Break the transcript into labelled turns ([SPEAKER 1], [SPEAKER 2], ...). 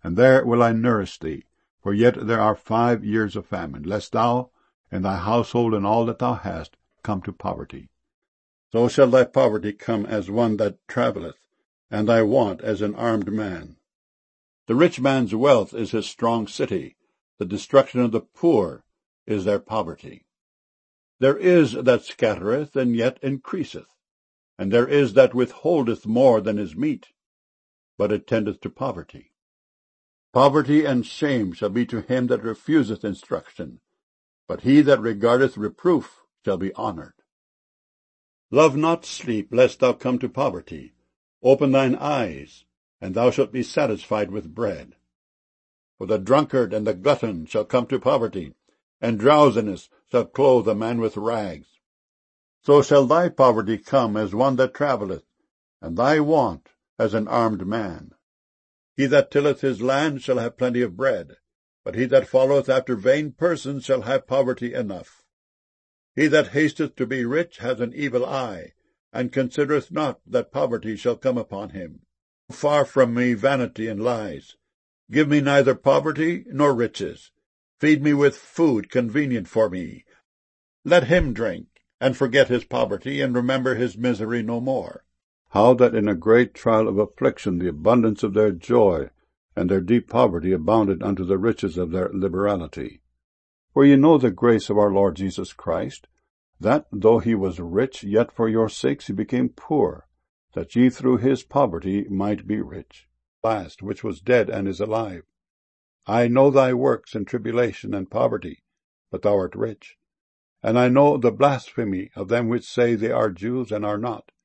[SPEAKER 1] and there will I nourish thee. For yet there are 5 years of famine, lest thou, and thy household, and all that thou hast, come to poverty. So shall thy poverty come as one that travelleth, and thy want as an armed man. The rich man's wealth is his strong city. The destruction of the poor is their poverty. There is that scattereth, and yet increaseth, and there is that withholdeth more than is meet, but it tendeth to poverty. Poverty and shame shall be to him that refuseth instruction, but he that regardeth reproof shall be honoured. Love not sleep, lest thou come to poverty. Open thine eyes, and thou shalt be satisfied with bread. For the drunkard and the glutton shall come to poverty, and drowsiness shall clothe a man with rags. So shall thy poverty come as one that travelleth, and thy want as an armed man. He that tilleth his land shall have plenty of bread, but he that followeth after vain persons shall have poverty enough. He that hasteth to be rich hath an evil eye, and considereth not that poverty shall come upon him. Far from me vanity and lies. Give me neither poverty nor riches. Feed me with food convenient for me. Let him drink, and forget his poverty, and remember his misery no more. How that in a great trial of affliction the abundance of their joy and their deep poverty abounded unto the riches of their liberality. For ye know the grace of our Lord Jesus Christ, that, though he was rich, yet for your sakes he became poor, that ye through his poverty might be rich. Last, which was dead and is alive. I know thy works in tribulation and poverty, but thou art rich. And I know the blasphemy of them which say they are Jews and are not,